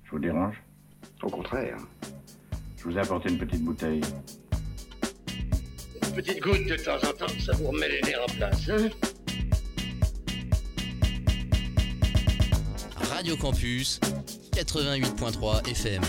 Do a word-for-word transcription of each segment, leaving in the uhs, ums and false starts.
Je vous dérange? Au contraire. Je vous ai apporté une petite bouteille. Une petite goutte de temps en temps, ça vous remet les nerfs en place, hein? Radio Campus, quatre-vingt-huit point trois F M.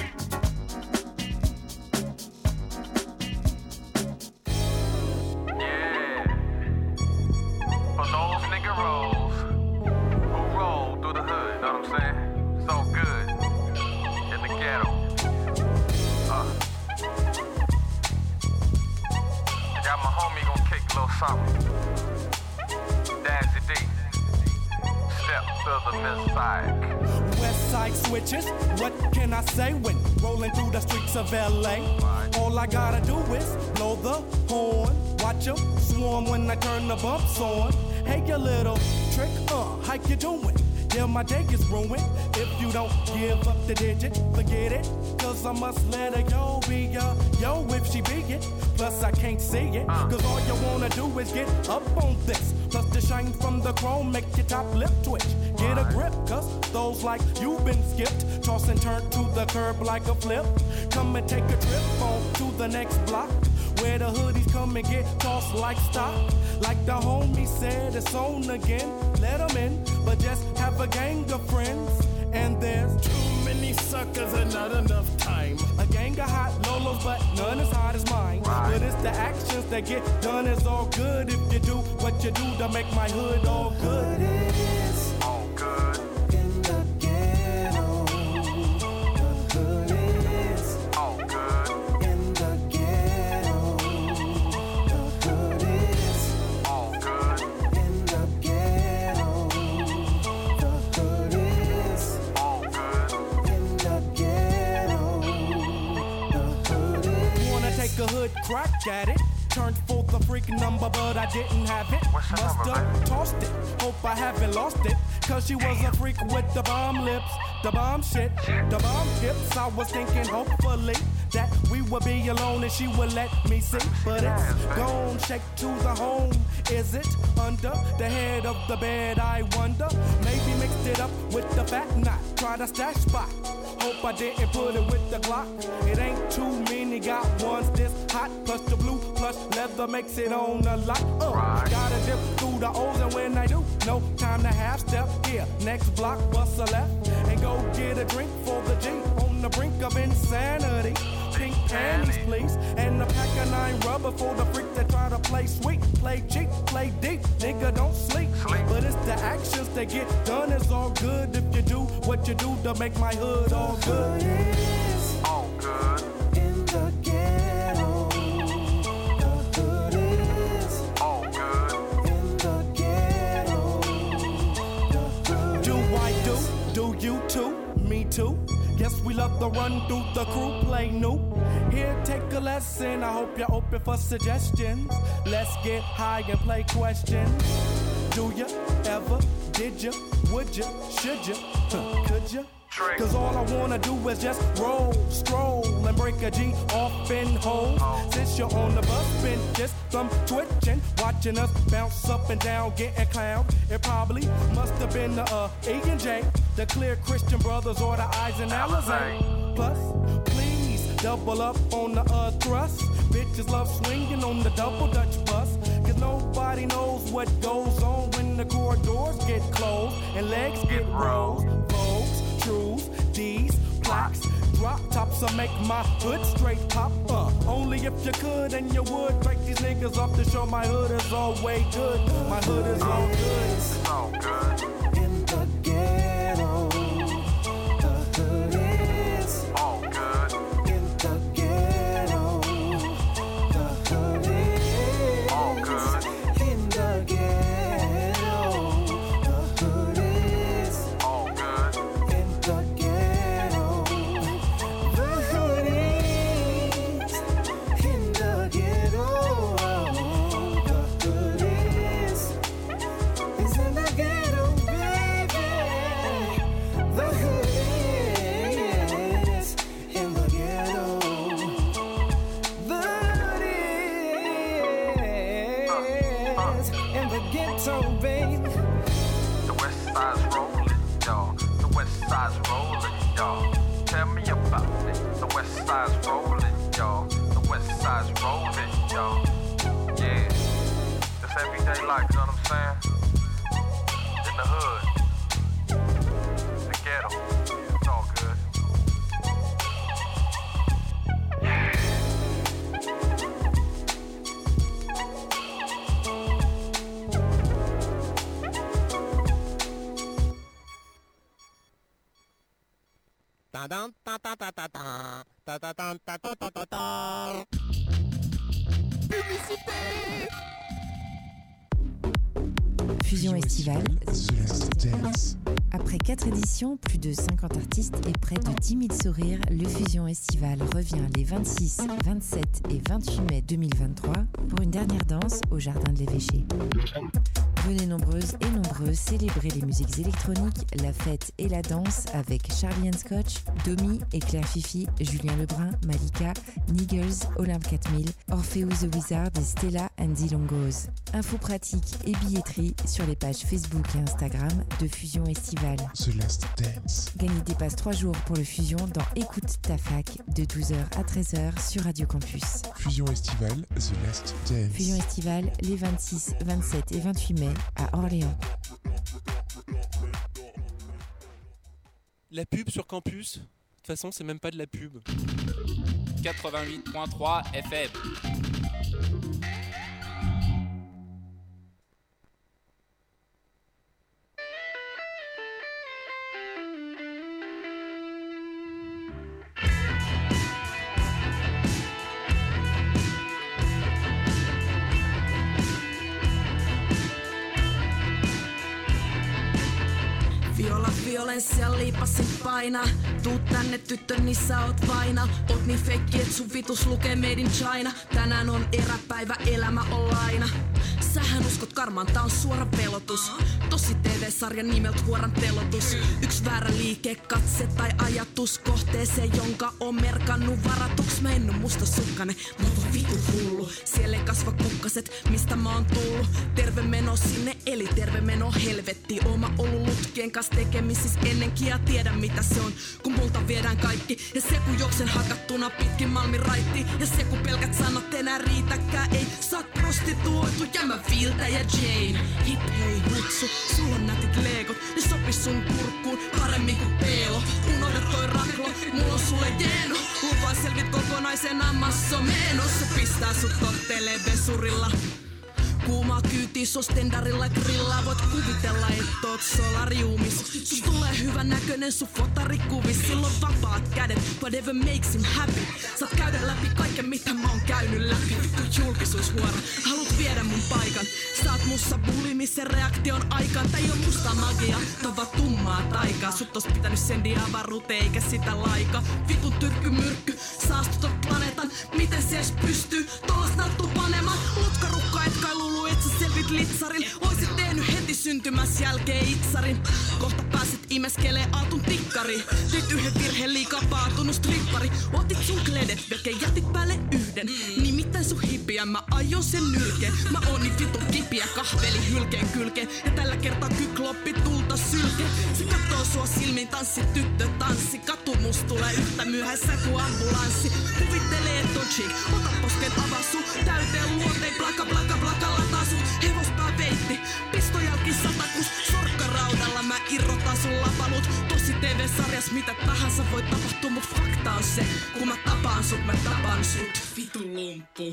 Westside switches, what can I say when rolling through the streets of L A? All I gotta do is blow the horn, watch 'em swarm when I turn the bumps on. Hey, you little trick, uh, how you doing? Yeah, my day is ruined. If you don't give up the digit, forget it. Cause I must let a yo be a yo if she be it. Plus I can't see it, cause all you wanna do is get up on this. Plus the shine from the chrome make your top lip twitch. Get a grip, cause those like you've been skipped. Toss and turn to the curb like a flip. Come and take a trip on to the next block, where the hoodies come and get tossed like stock. Like the homie said, it's on again. Let 'em in, but just have a gang of friends. And there's too many suckers and not enough time. A gang of hot lolos, but none as hot as mine. Right. But it's the actions that get done is all good. If you do what you do to make my hood all good. It is all good. In the ghetto. The hood is all good. In the ghetto. The hood is all good. In the ghetto. The hood is all good. In the ghetto. The hood is. Wanna take a hood crack at it? Turned for the freak number, but I didn't have it. Must have tossed it. Hope I haven't lost it. Cause she was a freak with the bomb lips, the bomb shit, the bomb hips. I was thinking hopefully that we would be alone and she would let me see. But it's gone, shake to the home. Is it under the head of the bed? I wonder. Maybe mixed it up with the fat knot. Try the stash spot. Hope I didn't put it with the Glock. It ain't too many, got ones this hot. Plus the blue, plus leather makes it on a lot. Uh, right. Gotta dip through the O's and when I do, no time to half step here. Next block, bust a left and go get a drink for the G on the brink of insanity. Pink panties, please, and a pack of nine rubber for the freak that try to play sweet, play cheap, play deep. Nigga, don't sleep. sleep. But it's the actions that get done is all good if you do what you do to make my hood all good. It is all good in the ghetto. The hood is all good in the ghetto. The hood do I do? Do you too? Me too. Yes, we love to run through the crew, play new. Here, take a lesson. I hope you're open for suggestions. Let's get high and play questions. Do ya ever? Did ya? Would ya? Should ya? Huh, could ya? Cause all I wanna do is just roll, stroll, and break a G off in holes. Since you're on the bus, been just some twitching, watching us bounce up and down, getting clown. It probably must have been the uh, E and J, the Clear Christian Brothers, or the Eyes and Alizé. Plus, please double up on the uh, thrust. Bitches love swinging on the double Dutch bus. Cause nobody knows what goes on when the corridors get closed and legs get rolled. Vogues, trues, D's, plaques, drop tops will make my hood straight pop. Uh, only if you could and you would break these niggas off to show my hood is all way good. My hood is all good. It's all good. In the ghetto. The hood is all good. In the ghetto. The hood is all good. In the ghetto. The hood is all good. In the ghetto. The hood is in the ghetto. The hood is is in the ghetto, baby. The hood is in the ghetto. The hood is in the ghetto, baby. The west side's rolling, y'all. The west side's rolling, y'all. tell me about it. The west side's rolling, y'all. The west side's rolling, y'all. Yeah, it's everyday life, you know what I'm saying? In the hood, the ghetto, it's all good. Fusion estivale. Après quatre éditions, plus de cinquante artistes et près de dix mille sourires, le Fusion Estival revient les vingt-six, vingt-sept et vingt-huit mai deux mille vingt-trois pour une dernière danse au Jardin de l'Évêché. Venez nombreuses et nombreux célébrer les musiques électroniques, la fête et la danse avec Charlie and Scotch, Domi et Claire Fifi, Julien Lebrun, Malika, Niggles, Olympe quatre mille, Orpheus the Wizard et Stella and the Longos. Infos pratiques et billetterie sur les pages Facebook et Instagram de Fusion Estival. The Last Dance. Gagnez des passes trois jours pour le Fusion dans Écoute ta fac de douze heures à treize heures sur Radio Campus. Fusion Estival, The Last Dance. Fusion Estival les vingt-six, vingt-sept et vingt-huit mai à Orléans. La pub sur campus, de toute façon c'est même pas de la pub. quatre-vingt-huit virgule trois F M. Violenssia liipasin paina. Tuu tänne tyttö, niin sä oot vaina. Oot niin feikki, et sun vitus lukee Made in China. Tänään on eräpäivä, elämä on laina. Sähän uskot karmaan, tää on suora pelotus. Tosi T V-sarjan nimeltä huoran telotus. Yks väärä liike, katse tai ajatus kohteeseen, jonka on merkannut varatuks. Mä en oo mustasukkainen, mä oon vitu hullu. Siellä ei kasva kukkaset, mistä mä oon tullu. Terve meno sinne, eli terve meno helvetti. Ooma ollut lutkien kanssa tekemisissä ennenkin ja tiedä mitä se on. Kun multa viedään kaikki ja se kun juoksen hakattuna pitkin Malmin raitti. Ja se kun pelkät sanat enää riitäkään, ei sä oot prostituoitu ja mä Viltä ja Jane. Hip hei hutsu, sulla on nätit leekot. Ne sopis sun kurkkuun paremmin kuin peelo. Unohda toi raklo, mulla on sulle jeno. Lupaa selvit kokonaisena massomenossa. Pistää sut tottelee vesurilla. Kuumaa kyytiä sostendarilla grillaa. Voit kuvitella, et oot solariumis. Sus tulee hyvän näköinen sun fotarikuvis. Silloin vapaat kädet, whatever makes him happy. Saat käydä läpi kaiken mitä mä oon käynyt läpi. Vittu julkisuushuora, haluut viedä mun paikan. Saat mussa bulimisen reaktion aikaan. Tää ei oo musta magia, tää on vaan tummaa taikaa. Sut ois pitänyt sendiä avaruuteen eikä sitä laika. Vitun tyrkkymyrkky, saastutat planeetan. Miten se edes pystyy tollas nauttuu panemaan? Lutkarukka et kai luulu, et sä selvit litsarin. Oisit tehnyt heti syntymäs jälkeen itsarin. Kohta pääset imeskelee aatun tikkari. Teit yhden virheen liikaa paatunut strippari. Otit sun kledet, melkein jätit päälle yhden. Nimittäin sun hipiä, mä aion sen nylkeen. Mä oon niin vitun kipiä, kahveli hylkeen kylkeen. Ja tällä kertaa kykloppi tulta sylke. Se kattoo sua silmiin, tanssi tyttö tanssi. Katumus tulee yhtä myöhässä kuin ambulanssi. Kuvittelee et on chick, ota posken avasu. Täyteen luotein, plaka plaka plaka lataa sut. Hevospää veitti, pistojalki satakus. Sorkkaraudalla mä irrotan sun lapalut. Tosi T V-sarjas mitä tahansa voi tapahtua, mut fakta on se, kun mä tapaan sut, mä tapaan sut. Vitu lumppu.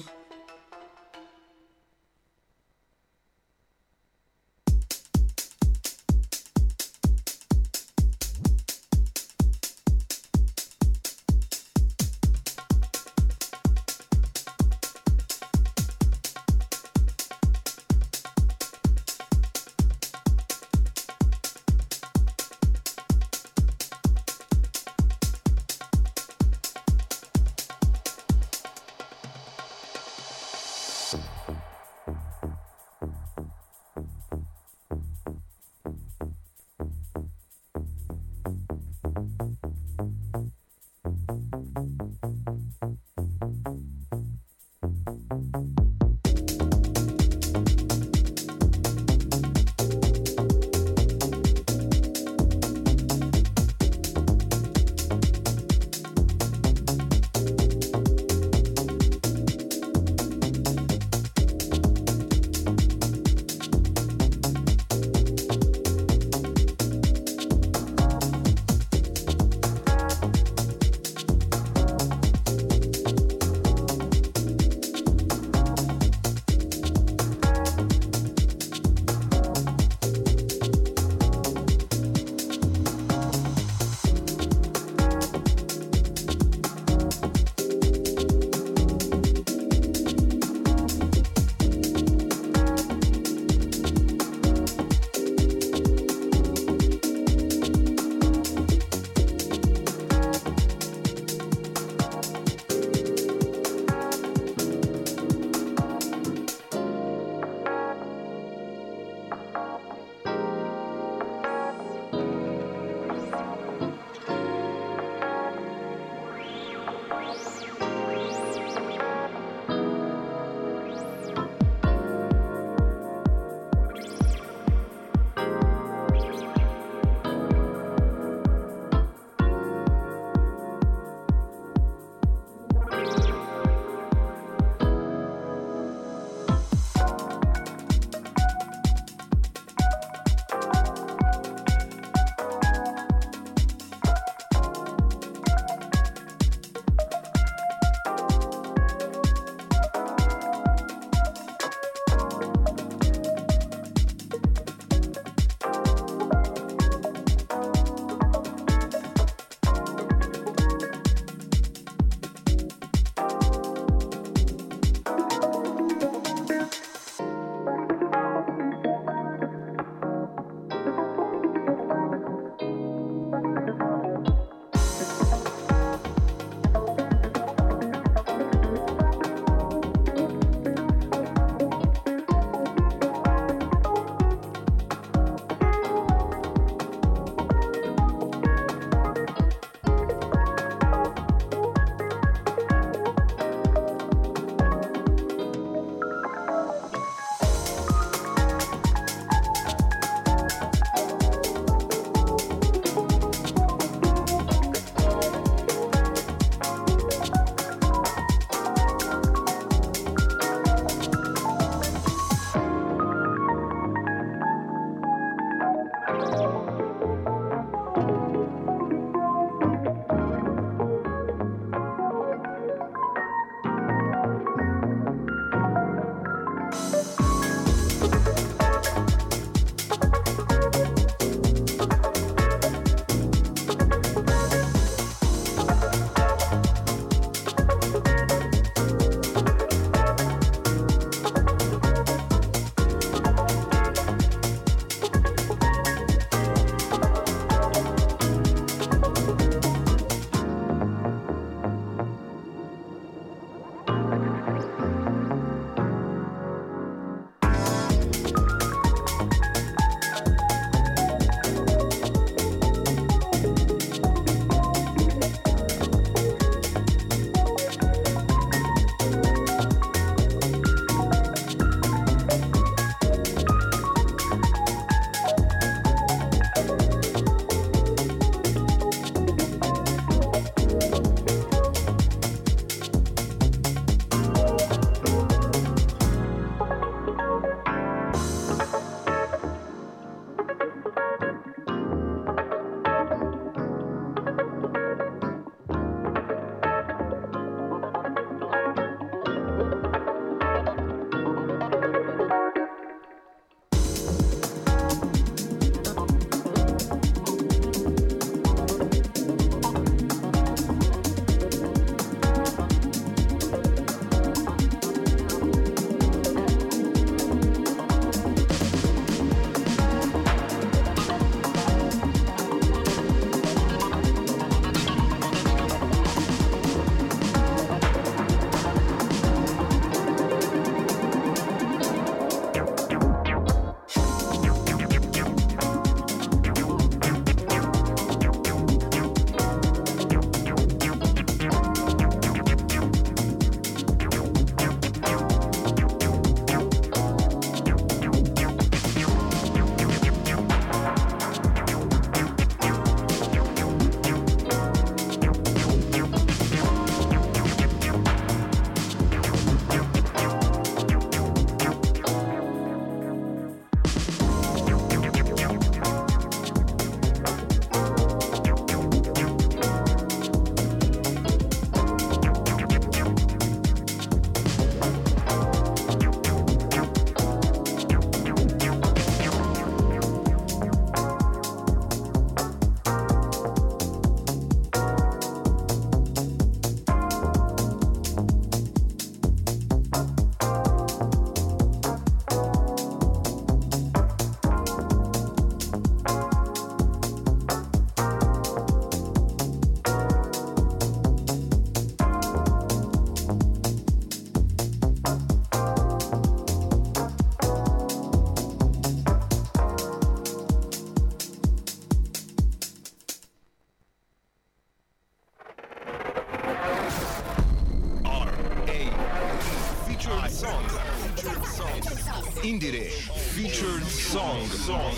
Indiere featured song.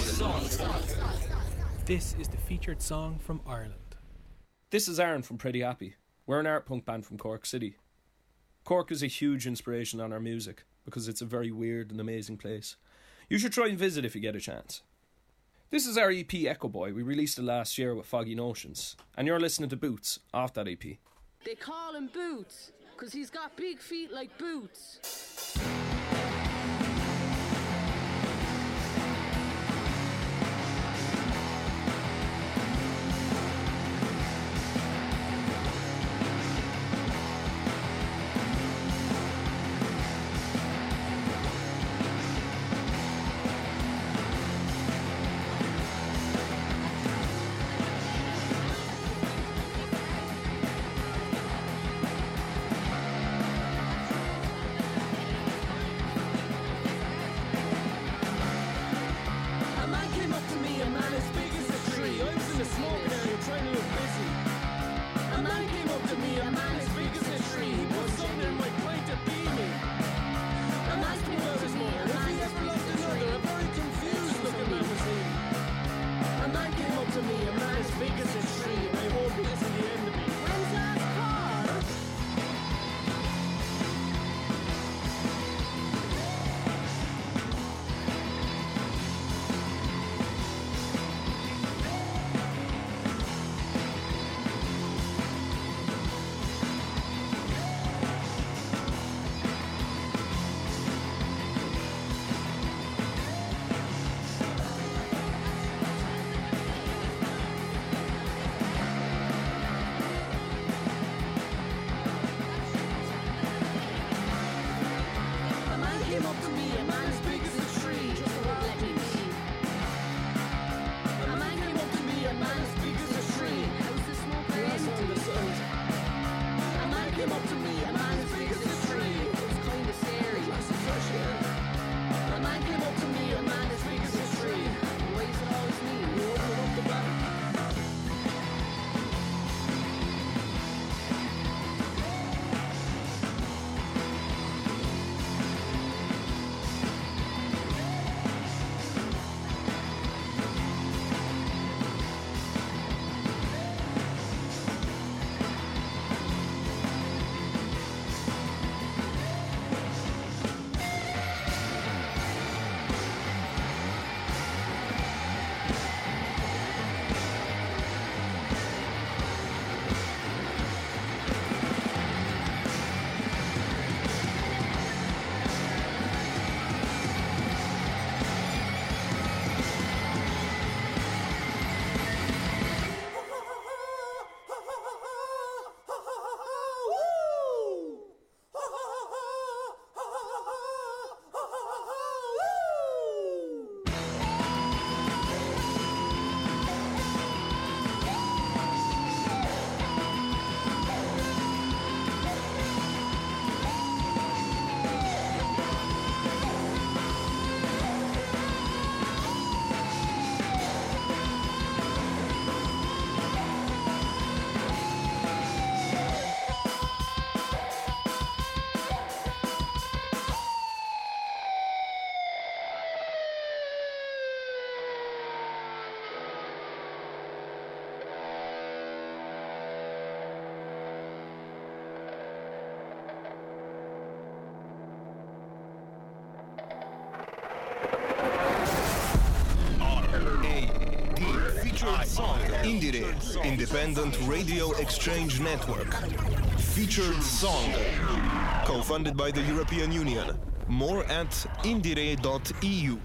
This is the featured song from Ireland. This is Aaron from Pretty Happy. We're an art punk band from Cork City. Cork is a huge inspiration on our music because it's a very weird and amazing place. You should try and visit if you get a chance. This is our E P Echo Boy. We released it last year with Foggy Notions. And you're listening to Boots off that E P. They call him Boots because he's got big feet like boots. Indiere Independent Radio Exchange Network. Featured song. Co-funded by the European Union. More at indiere dot e u.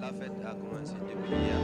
La fête a commencé depuis hier.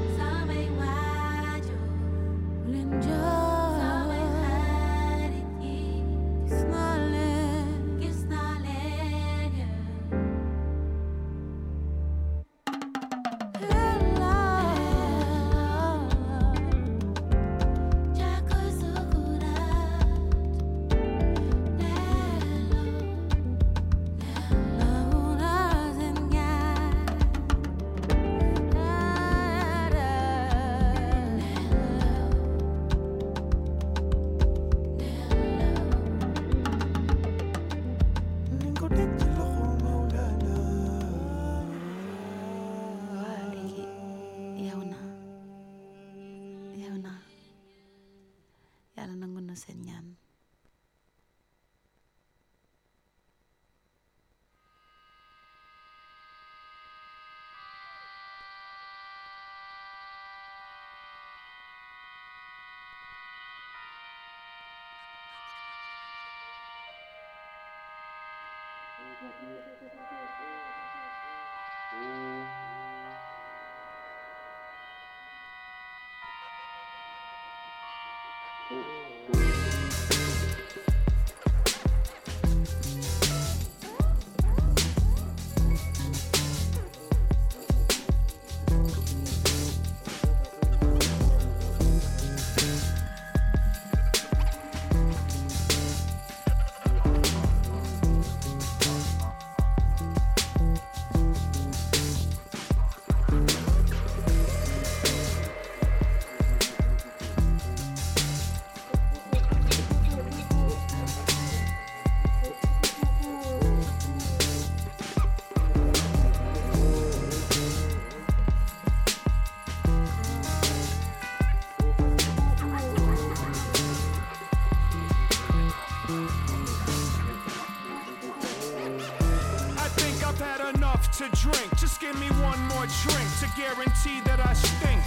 To drink, just give me one more drink to guarantee that I stink.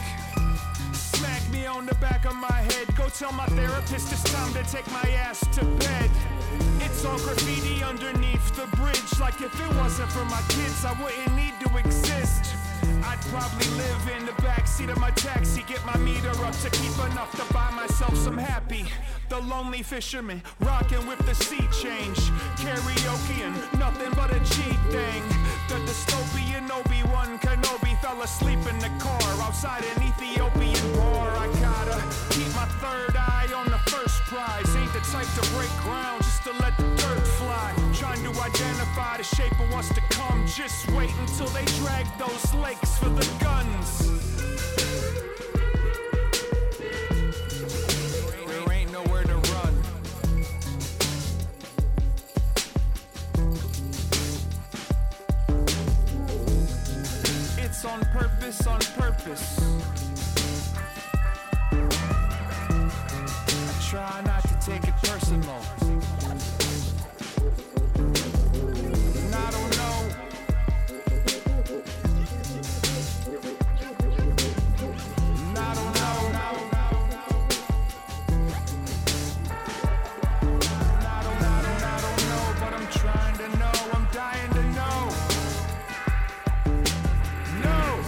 Smack me on the back of my head, go tell my therapist it's time to take my ass to bed. It's all graffiti underneath the bridge, like if it wasn't for my kids I wouldn't need to exist. I'd probably live in the backseat of my taxi, get my meter up to keep enough to buy myself some happy. The lonely fisherman, rocking with the sea change. Karaoke and nothing but a G thing. The dystopian Obi-Wan Kenobi fell asleep in the car outside an Ethiopian bar. I gotta keep my third eye on the first prize. Ain't the type to break ground just to let the dirt fly. Trying to identify the shape of what's to come. Just wait until they drag those lakes for the guns. There ain't nowhere to run. It's on purpose, on purpose. I try not to take it personal. And I don't know. And I don't know. And I don't, I don't, I don't know, but I'm trying to know. I'm dying to know. No.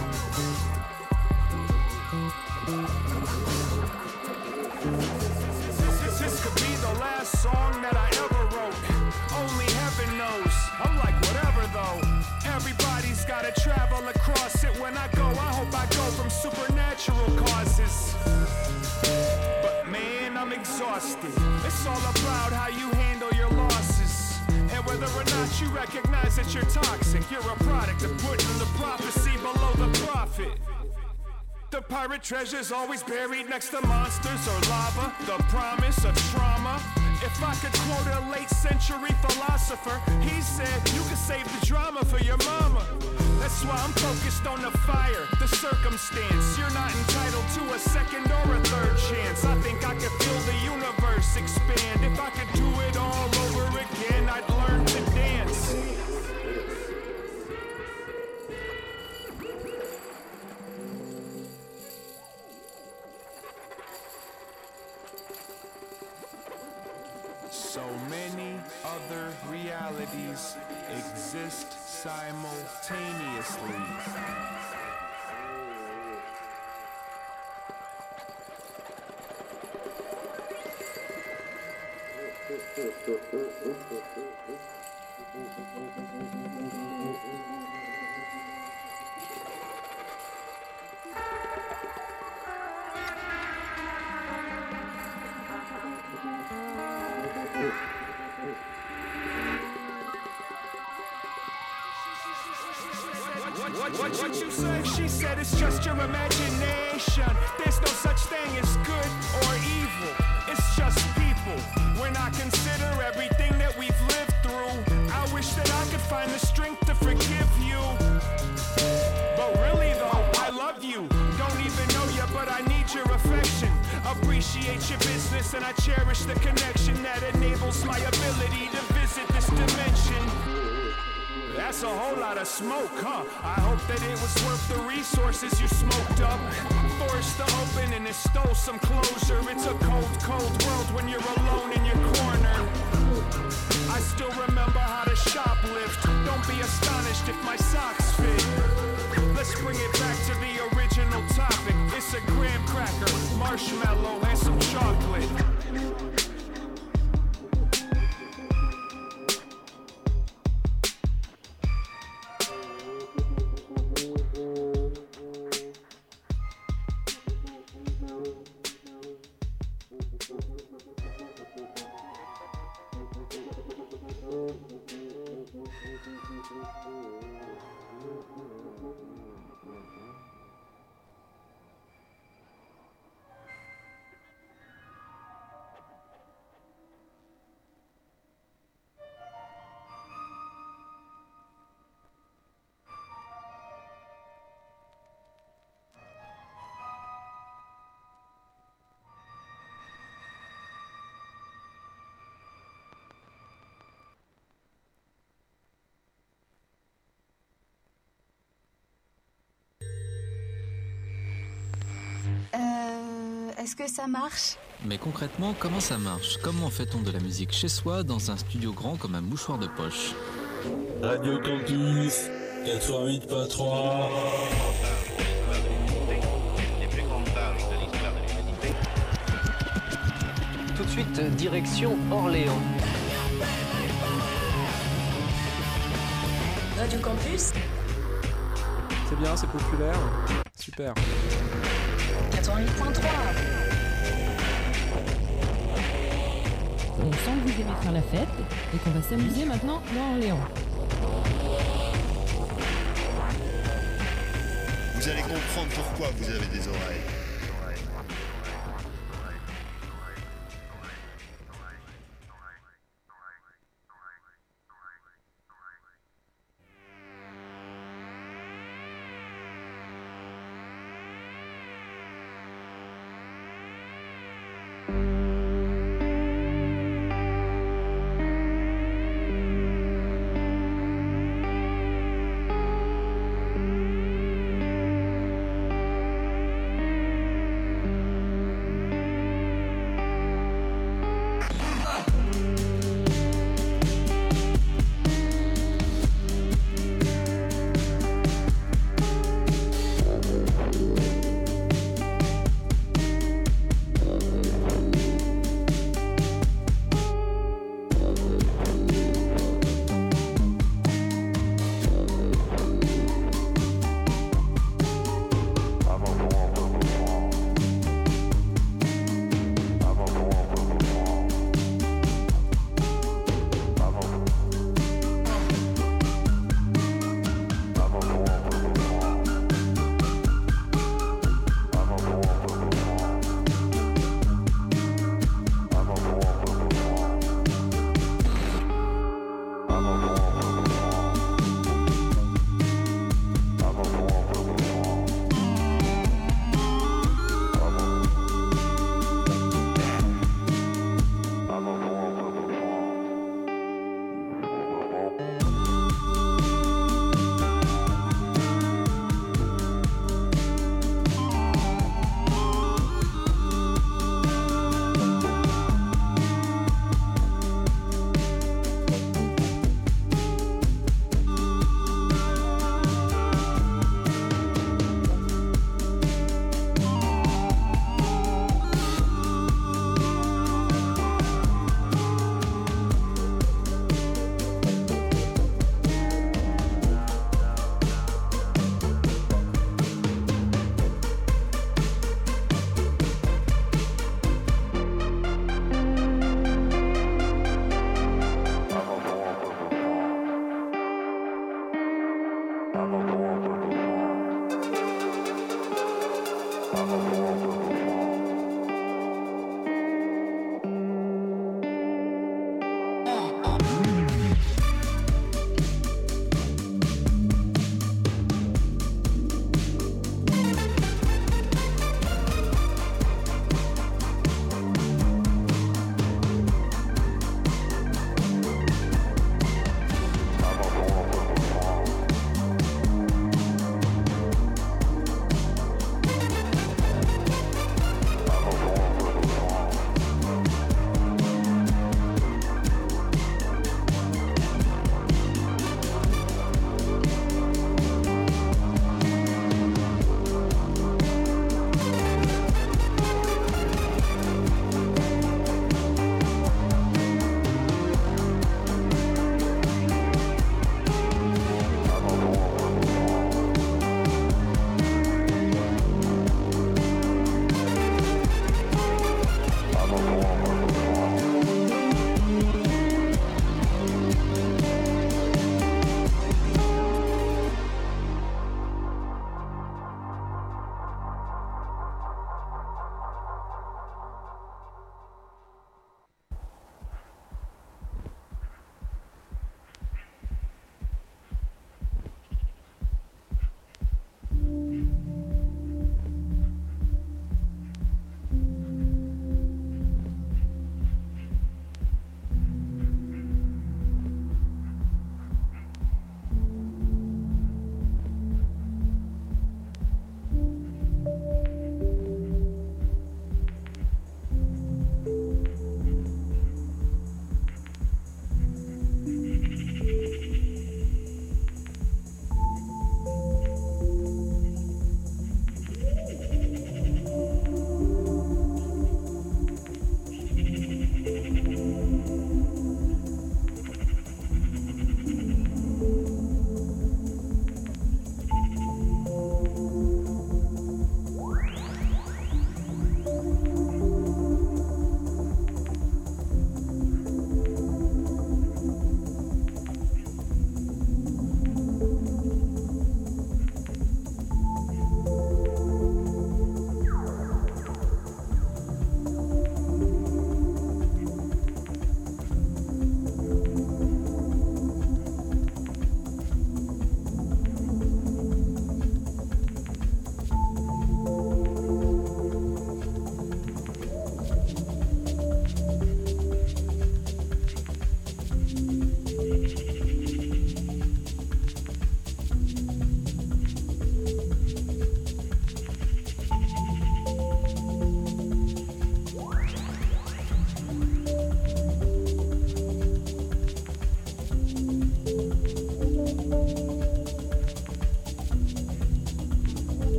This, this could be the last song that I ever wrote. Only heaven knows. I'm like whatever though. Everybody's gotta travel across it. When I go, I hope I go from supernatural causes. But man, I'm exhausted. It's all about how you handle your losses. And whether or not you recognize that you're toxic, you're a product of putting the prophecy below the prophet. The pirate treasure's always buried next to monsters or lava. The promise of trauma. If I could quote a late century philosopher, he said, you can save the drama for your mama. That's why I'm focused on the fire, the circumstance. You're not entitled to a second or a third chance. I think I could feel the universe expand. If I could do it all over again, I'd learn to dance. So many other realities exist simultaneously. What, what, what you say? She said it's just your imagination. There's no such thing as good or evil. It's just people. When I consider everything that we've lived through, I wish that I could find the strength to forgive you. But really though, I love you. Don't even know you, but I need your affection. Appreciate your business and I cherish the connection that enables my ability to visit this dimension. That's a whole lot of smoke, huh? I hope that it was worth the resources you smoked up. Forced to open and it stole some closure. It's a cold, cold world when you're alone in your corner. I still remember how to shoplift. Don't be astonished if my socks fit. Let's bring it back to the original topic. It's a graham cracker, marshmallow, and some chocolate. Est-ce que ça marche? Mais concrètement, comment ça marche? Comment fait-on de la musique chez soi dans un studio grand comme un mouchoir de poche? Radio Campus quatre-vingt-huit point trois. Tout de suite, direction Orléans. Radio Campus. C'est bien, c'est populaire. Super. quatre-vingt-huit point trois. On sent que vous aimez faire la fête et qu'on va s'amuser maintenant dans Orléans. Vous allez comprendre pourquoi vous avez des oreilles.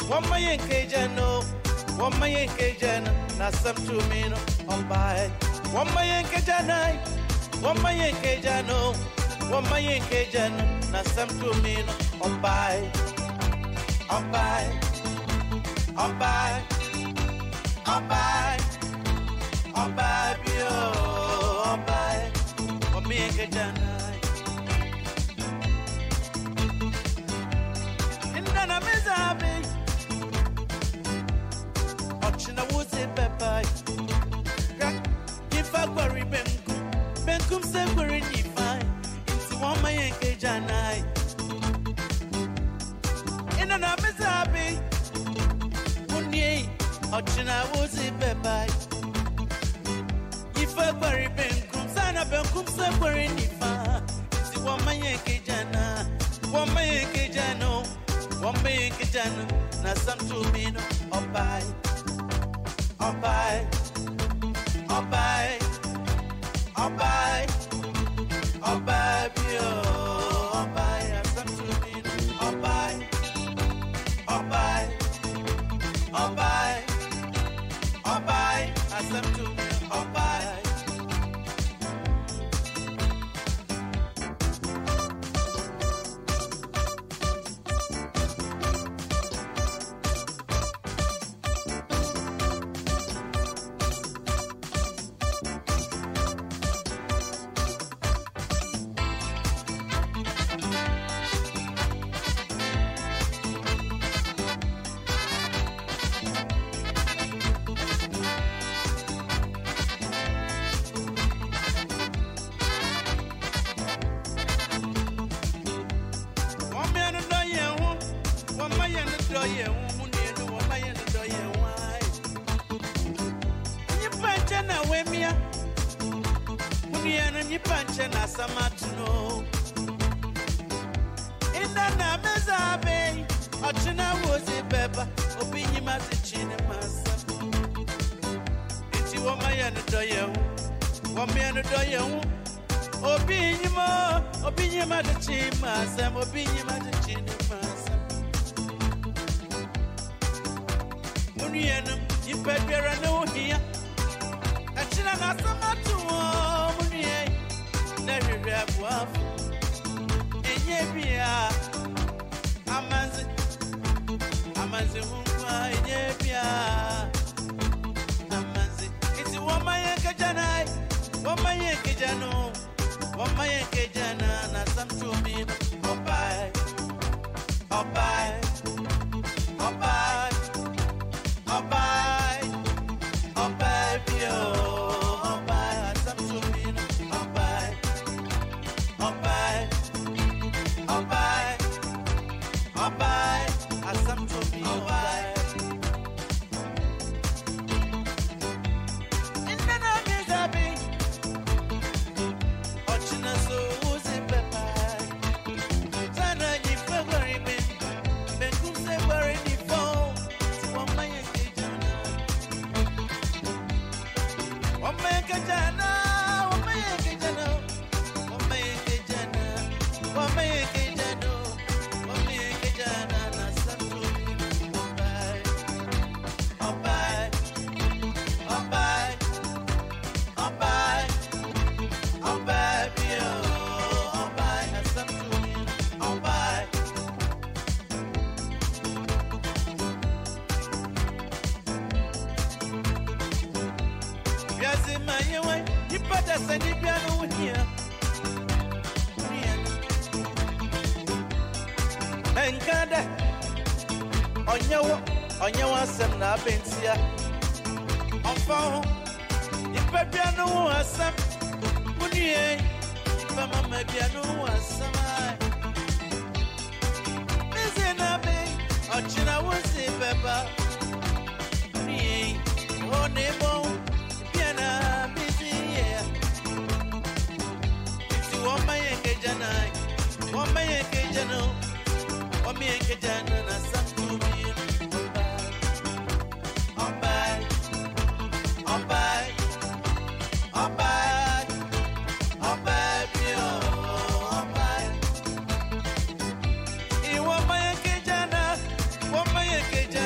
One my yanke jano, one my yanke jana, na some two men on by. One my yanke janai, one my yanke jano, one my yanke jana, na some two men on by. On by, on by, on by, on by, on by, one my yanke janai. And then I'm happy. Ochina wuzi pepai Gifa kwari benkum Benkum se kwari nifai Inti wama yenke janai Ina na mizabi Munye Ochina wuzi pepai Gifa kwari benkum Sana benkum se kwari nifai Inti wama yenke janai Wama yenke jano Wama yenke jano Na samtumino Opai I'll buy, I'll buy, I'll buy, I'll buy, I'll buy, I'll buy, I'll buy, I'll buy, I'll buy, I'll buy. Que ya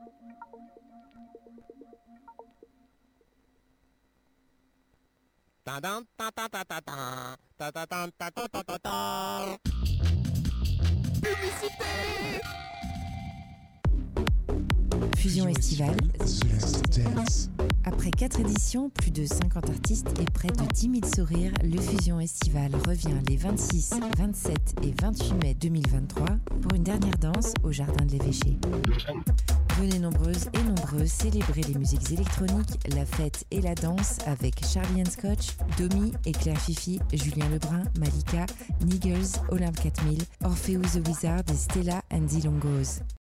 Fusion estivale. Après quatre éditions, plus de cinquante artistes et près de dix mille sourires, le Fusion Estival revient les vingt-six, vingt-sept et vingt-huit mai deux mille vingt-trois pour une dernière danse au Jardin de l'Évêché. Venez nombreuses et nombreux célébrer les musiques électroniques, la fête et la danse avec Charlie and Scotch, Domi et Claire Fifi, Julien Lebrun, Malika, Niggles, Olympe quatre mille, Orpheus the Wizard et Stella and the Longos.